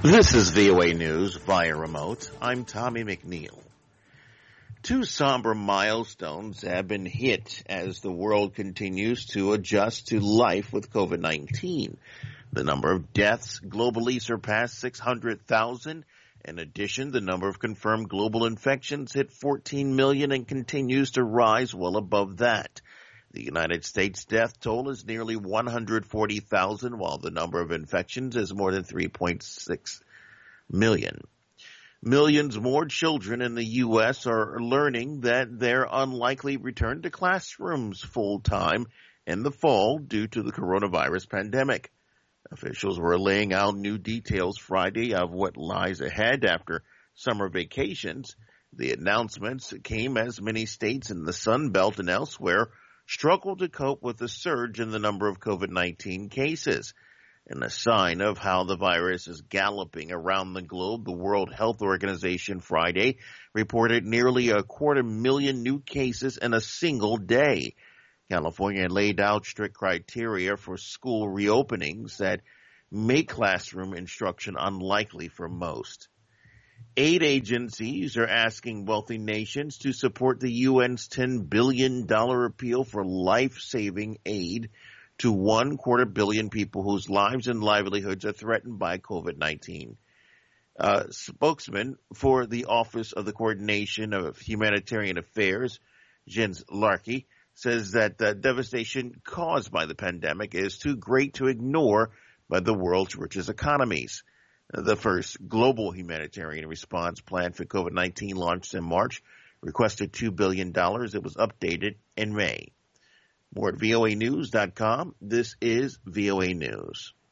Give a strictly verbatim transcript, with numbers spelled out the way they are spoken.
This is V O A News via remote. I'm Tommy McNeil. Two somber milestones have been hit as the world continues to adjust to life with COVID nineteen. The number of deaths globally surpassed six hundred thousand. In addition, the number of confirmed global infections hit fourteen million and continues to rise well above that. The United States death toll is nearly one hundred forty thousand, while the number of infections is more than three point six million. Millions more children in the U S are learning that they're unlikely return to classrooms full-time in the fall due to the coronavirus pandemic. Officials were laying out new details Friday of what lies ahead after summer vacations. The announcements came as many states in the Sun Belt and elsewhere struggle to cope with the surge in the number of COVID nineteen cases. In a sign of how the virus is galloping around the globe, the World Health Organization Friday reported nearly a quarter million new cases in a single day. California laid out strict criteria for school reopenings that make classroom instruction unlikely for most. Aid agencies are asking wealthy nations to support the U N's ten billion dollars appeal for life-saving aid to one quarter billion people whose lives and livelihoods are threatened by COVID nineteen. Uh, spokesman for the Office of the Coordination of Humanitarian Affairs, Jens Larky, says that the devastation caused by the pandemic is too great to ignore by the world's richest economies. The first global humanitarian response plan for COVID nineteen launched in March requested two billion dollars. It was updated in May. More at V O A news dot com. This is V O A News.